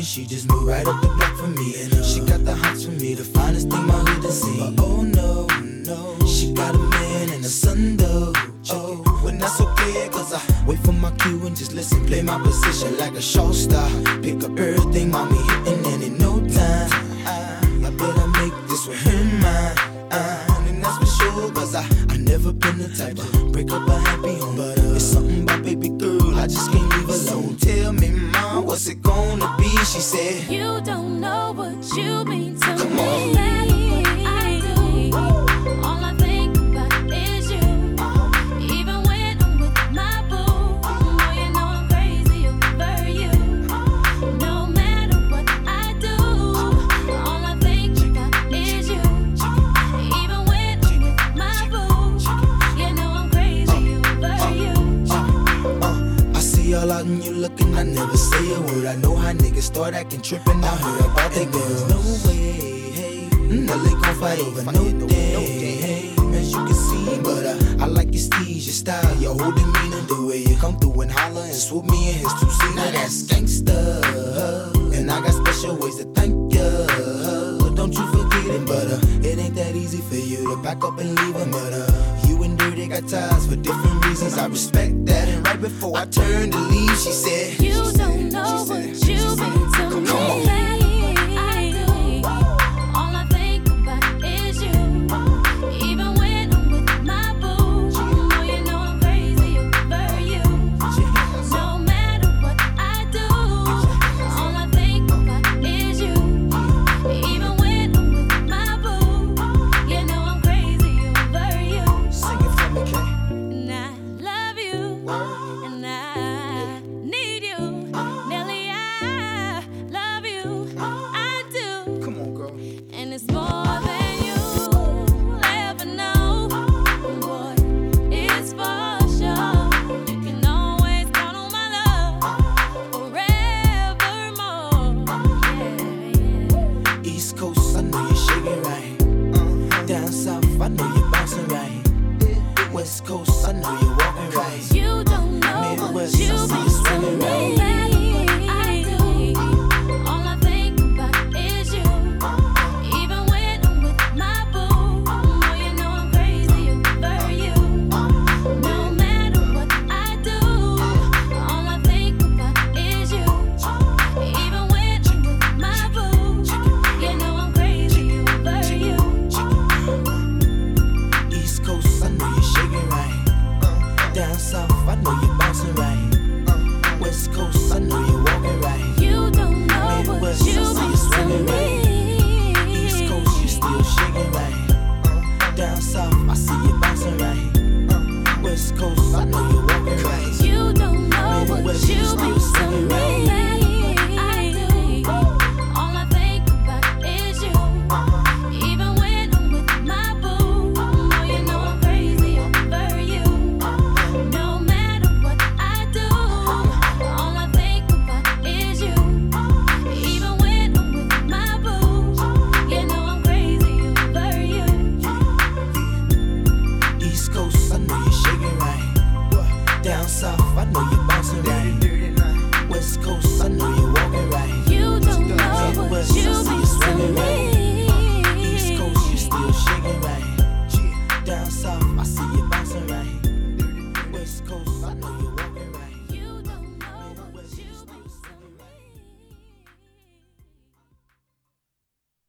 she just moved right up the block for me. And she got the hots for me, the finest thing my hood has seen. But oh no, no, she got a man and a son though. Oh, but that's okay, cause I wait for my cue and just listen, play my position like a show star. Pick up everything, mommy hitting, and in no time I better make this with her mine. And that's for sure, cause I never been the type to break up a happy home. But it's something about baby girl, I just can't leave alone. Tell me, mom, what's it gonna be? She said, you don't know what you mean to come me. on. I do. All I think about is you. Even when I'm with my boo, oh, you know I'm crazy over you. No matter what I do, all I think about is you. Even when I'm with my boo, you know I'm crazy over you. I see all out and you looking, I never say a word. I know how niggas start acting trippin'. I heard about they girls. No way, hey, no they gon' fight over no day, hey, as you can see. But I like your steez, your style, your whole demeanor, the way you come through and holler and swoop me in his two-seater. Now that's gangsta, and I got special ways to thank ya. Don't you forget it, but it ain't that easy for you to back up and leave him. But you and Dirty got ties for different reasons. I respect that. And right before I turned to leave, she said, you don't know what you mean to me. I do. All I think about is you. Even when I'm with my boo, oh, you know I'm crazy over you. No matter what I do, all I think about is you. Even when I'm with my boo, you know I'm crazy over you. Sing it for me, Kay. And I love you, and I need you. Nelly, I love you, I do. Come on, girl. And it's more than you'll ever know. Boy, it's for sure. You can always count on my love forevermore. Yeah. East Coast, I know you're shaking right. Down South, I know you're bouncing right. West Coast, I know you're walking right. You don't know what Midwest, you I see mean you to swinging me. right. I do. All I think about is you. Even when I'm with my boo, oh, you know I'm crazy over you. No matter what I do, all I think about is you. Even when I'm with my boo, you know I'm crazy over you. East Coast, I know you're shaking right. Down South, I know you're bouncing right. West Coast, I know you're walking right. You don't know what Midwest, you I see you mean to swinging right. me. East Coast, you still shaking right. Down South, I see you bouncing right. West Coast, I know you're walking right. You don't know what Midwest, you you still mean to swinging me. right. I do. All I think about is you. Even when I'm with my boo, oh, you know I'm crazy over you. No matter what I do, all I think about is you. Even when I'm with my boo, you know I'm crazy over you. East Coast, I know you're shaking right. Down South, I know you're bouncing right. West Coast, I know you're walking right. You don't know what Midwest, I you see you mean to swinging right. me.